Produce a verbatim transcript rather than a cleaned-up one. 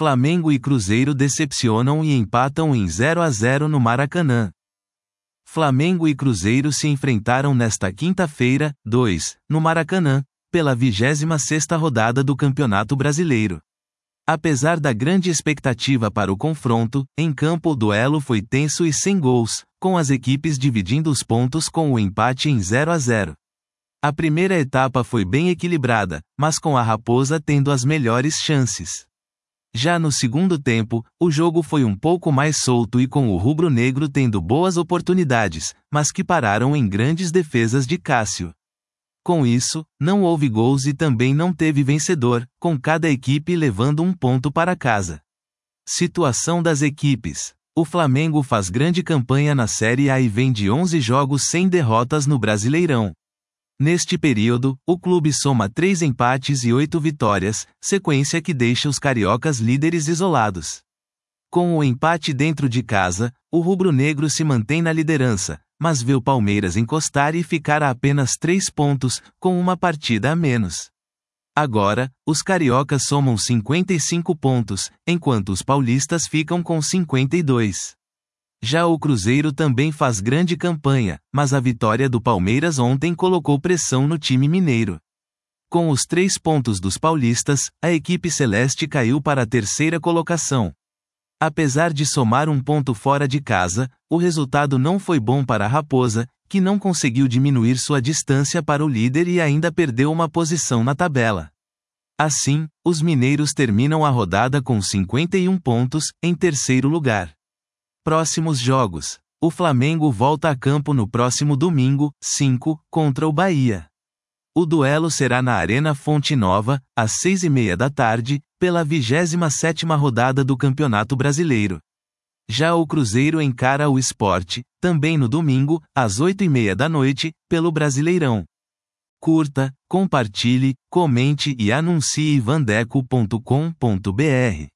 Flamengo e Cruzeiro decepcionam e empatam em zero a zero no Maracanã. Flamengo e Cruzeiro se enfrentaram nesta quinta-feira, dois, no Maracanã, pela vigésima sexta rodada do Campeonato Brasileiro. Apesar da grande expectativa para o confronto, em campo o duelo foi tenso e sem gols, com as equipes dividindo os pontos com o empate em zero a zero. A primeira etapa foi bem equilibrada, mas com a Raposa tendo as melhores chances. Já no segundo tempo, o jogo foi um pouco mais solto e com o rubro-negro tendo boas oportunidades, mas que pararam em grandes defesas de Cássio. Com isso, não houve gols e também não teve vencedor, com cada equipe levando um ponto para casa. Situação das equipes. O Flamengo faz grande campanha na Série A e vem de onze jogos sem derrotas no Brasileirão. Neste período, o clube soma três empates e oito vitórias, sequência que deixa os cariocas líderes isolados. Com o empate dentro de casa, o rubro-negro se mantém na liderança, mas vê o Palmeiras encostar e ficar a apenas três pontos, com uma partida a menos. Agora, os cariocas somam cinquenta e cinco pontos, enquanto os paulistas ficam com cinquenta e dois. Já o Cruzeiro também faz grande campanha, mas a vitória do Palmeiras ontem colocou pressão no time mineiro. Com os três pontos dos paulistas, a equipe celeste caiu para a terceira colocação. Apesar de somar um ponto fora de casa, o resultado não foi bom para a Raposa, que não conseguiu diminuir sua distância para o líder e ainda perdeu uma posição na tabela. Assim, os mineiros terminam a rodada com cinquenta e um pontos, em terceiro lugar. Próximos jogos. O Flamengo volta a campo no próximo domingo, cinco, contra o Bahia. O duelo será na Arena Fonte Nova, às seis e meia da tarde, pela vigésima sétima rodada do Campeonato Brasileiro. Já o Cruzeiro encara o Sport, também no domingo, às oito e meia da noite, pelo Brasileirão. Curta, compartilhe, comente e anuncie vandeco ponto com ponto br.